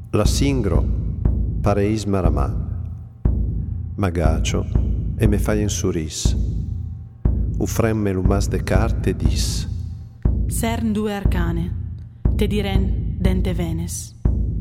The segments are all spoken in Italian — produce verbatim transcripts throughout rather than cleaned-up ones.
La singro pareis maramà, magacio e me fai un suris. Ufremme l'umas de carte dis. Cern due arcane, te diren dente venes.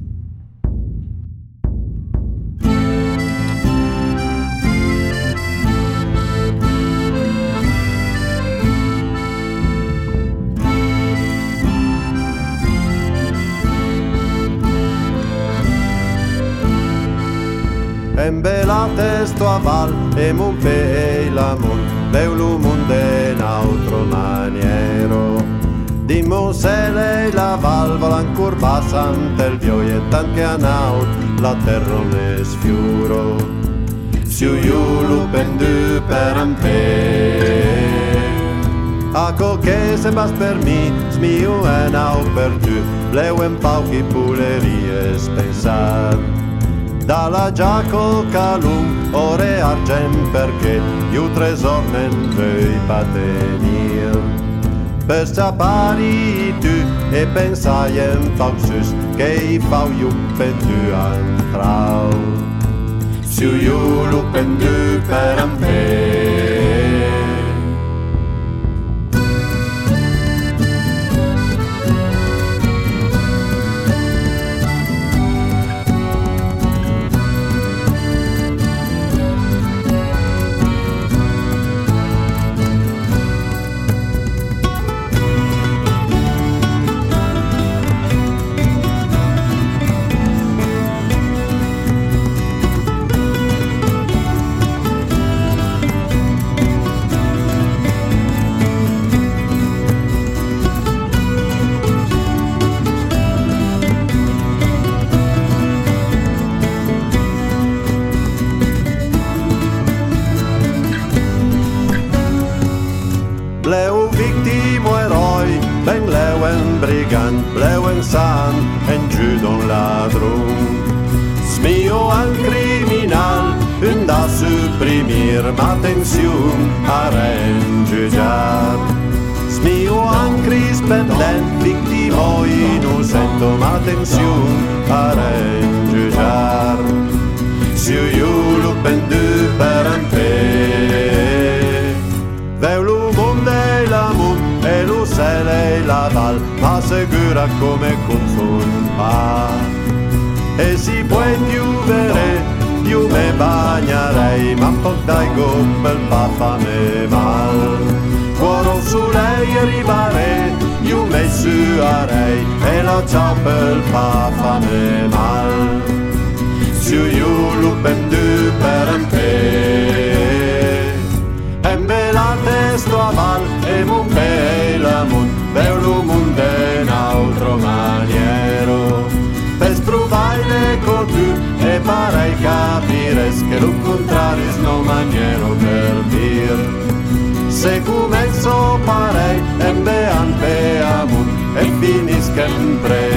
Embelate sto a val e mon pe la mon Beulu munde in altro maniero Dimmo se lei la valvola ancor basante il vioiet anche a naut la terra ne sfiuro Siu iulu pendu per un pe A co che se bas per mi smiu en au per tu Bleu en pauchi pulerie spensar Dalla giaco calum ore argent perché iu tresor nen vei patenir Per sapari tu e pensai en pausus che i fau iu pendu antrau Siu iu lu pendu per un pe Bleu victimo eroi, ben leuen brigant, bleuen san, en giudon ladrun. Smio an criminal, un da supprimir, ma tensiun a rengiugiar. Smio an crispendent, victimo innocento, ma tensiun a rengiugiar. Siu iulu pendu per un pe, Veulu munde la mun e lu sele la val ma segura come confun pa e si puoi piuvere io me bagnerei ma poc dai gommel pa fa me mal cuoro su lei arrivare io me suarei e la ciappel pa fa me mal su io lu pendu per un pe Embelate sto a val e mon pe la mon Veulu munde in altro maniero Per struvaile con tu e parei capires Che lo contrario no maniero per dir Se comenzo parei embean pe amon E finiscem pre